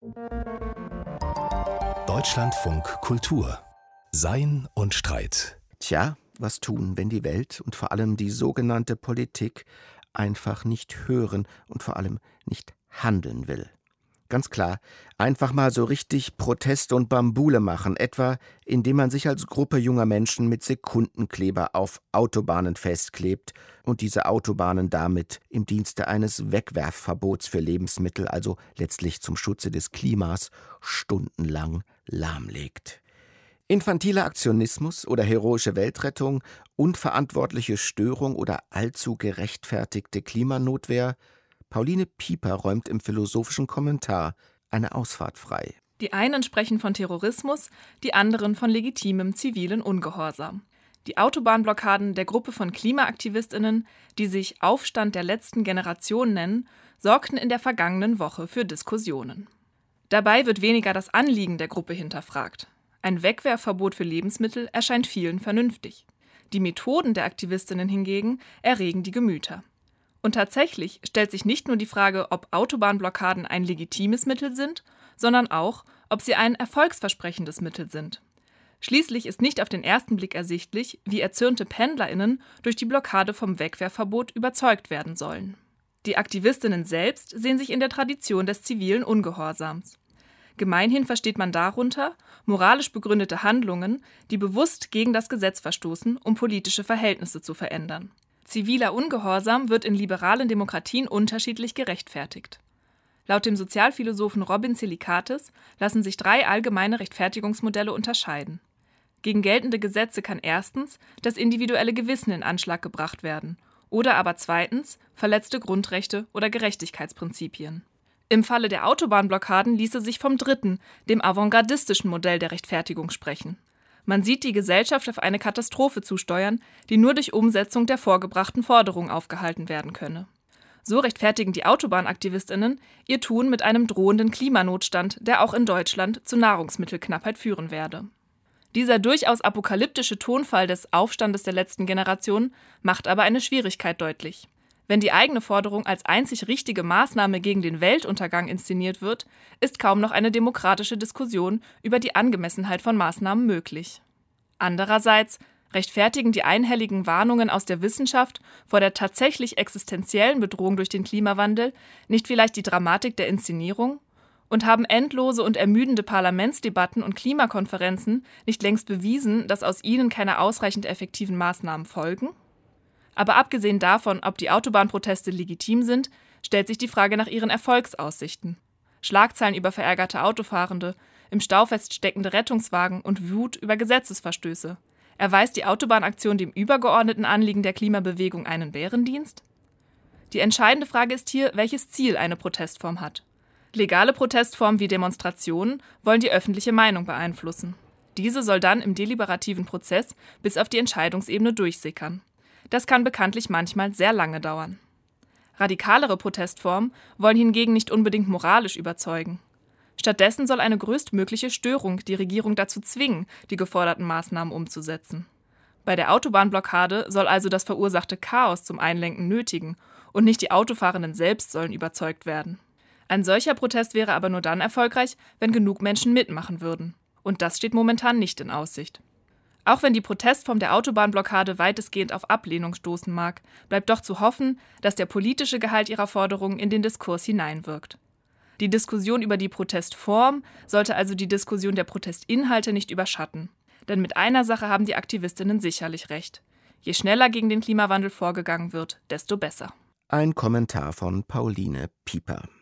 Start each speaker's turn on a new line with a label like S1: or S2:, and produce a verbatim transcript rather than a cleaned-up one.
S1: Deutschlandfunk Kultur. Sein und Streit.
S2: Tja, was tun, wenn die Welt und vor allem die sogenannte Politik einfach nicht hören und vor allem nicht handeln will? Ganz klar, einfach mal so richtig Proteste und Bambule machen, etwa indem man sich als Gruppe junger Menschen mit Sekundenkleber auf Autobahnen festklebt und diese Autobahnen damit im Dienste eines Wegwerfverbots für Lebensmittel, also letztlich zum Schutze des Klimas, stundenlang lahmlegt. Infantiler Aktionismus oder heroische Weltrettung, unverantwortliche Störung oder allzu gerechtfertigte Klimanotwehr? Pauline Pieper räumt im philosophischen Kommentar eine Ausfahrt frei.
S3: Die einen sprechen von Terrorismus, die anderen von legitimem zivilen Ungehorsam. Die Autobahnblockaden der Gruppe von KlimaaktivistInnen, die sich Aufstand der letzten Generation nennen, sorgten in der vergangenen Woche für Diskussionen. Dabei wird weniger das Anliegen der Gruppe hinterfragt. Ein Wegwerfverbot für Lebensmittel erscheint vielen vernünftig. Die Methoden der Aktivistinnen hingegen erregen die Gemüter. Und tatsächlich stellt sich nicht nur die Frage, ob Autobahnblockaden ein legitimes Mittel sind, sondern auch, ob sie ein erfolgsversprechendes Mittel sind. Schließlich ist nicht auf den ersten Blick ersichtlich, wie erzürnte PendlerInnen durch die Blockade vom Wegwerfverbot überzeugt werden sollen. Die Aktivistinnen selbst sehen sich in der Tradition des zivilen Ungehorsams. Gemeinhin versteht man darunter moralisch begründete Handlungen, die bewusst gegen das Gesetz verstoßen, um politische Verhältnisse zu verändern. Ziviler Ungehorsam wird in liberalen Demokratien unterschiedlich gerechtfertigt. Laut dem Sozialphilosophen Robin Zelikates lassen sich drei allgemeine Rechtfertigungsmodelle unterscheiden. Gegen geltende Gesetze kann erstens das individuelle Gewissen in Anschlag gebracht werden oder aber zweitens verletzte Grundrechte oder Gerechtigkeitsprinzipien. Im Falle der Autobahnblockaden ließe sich vom dritten, dem avantgardistischen Modell der Rechtfertigung sprechen. Man sieht die Gesellschaft auf eine Katastrophe zusteuern, die nur durch Umsetzung der vorgebrachten Forderungen aufgehalten werden könne. So rechtfertigen die AutobahnaktivistInnen ihr Tun mit einem drohenden Klimanotstand, der auch in Deutschland zu Nahrungsmittelknappheit führen werde. Dieser durchaus apokalyptische Tonfall des Aufstandes der letzten Generation macht aber eine Schwierigkeit deutlich. Wenn die eigene Forderung als einzig richtige Maßnahme gegen den Weltuntergang inszeniert wird, ist kaum noch eine demokratische Diskussion über die Angemessenheit von Maßnahmen möglich. Andererseits rechtfertigen die einhelligen Warnungen aus der Wissenschaft vor der tatsächlich existenziellen Bedrohung durch den Klimawandel nicht vielleicht die Dramatik der Inszenierung? Und haben endlose und ermüdende Parlamentsdebatten und Klimakonferenzen nicht längst bewiesen, dass aus ihnen keine ausreichend effektiven Maßnahmen folgen? Aber abgesehen davon, ob die Autobahnproteste legitim sind, stellt sich die Frage nach ihren Erfolgsaussichten. Schlagzeilen über verärgerte Autofahrende, im Stau feststeckende Rettungswagen und Wut über Gesetzesverstöße. Erweist die Autobahnaktion dem übergeordneten Anliegen der Klimabewegung einen Bärendienst? Die entscheidende Frage ist hier, welches Ziel eine Protestform hat. Legale Protestformen wie Demonstrationen wollen die öffentliche Meinung beeinflussen. Diese soll dann im deliberativen Prozess bis auf die Entscheidungsebene durchsickern. Das kann bekanntlich manchmal sehr lange dauern. Radikalere Protestformen wollen hingegen nicht unbedingt moralisch überzeugen. Stattdessen soll eine größtmögliche Störung die Regierung dazu zwingen, die geforderten Maßnahmen umzusetzen. Bei der Autobahnblockade soll also das verursachte Chaos zum Einlenken nötigen und nicht die Autofahrenden selbst sollen überzeugt werden. Ein solcher Protest wäre aber nur dann erfolgreich, wenn genug Menschen mitmachen würden. Und das steht momentan nicht in Aussicht. Auch wenn die Protestform der Autobahnblockade weitestgehend auf Ablehnung stoßen mag, bleibt doch zu hoffen, dass der politische Gehalt ihrer Forderungen in den Diskurs hineinwirkt. Die Diskussion über die Protestform sollte also die Diskussion der Protestinhalte nicht überschatten. Denn mit einer Sache haben die Aktivistinnen sicherlich recht. Je schneller gegen den Klimawandel vorgegangen wird, desto besser.
S2: Ein Kommentar von Pauline Pieper.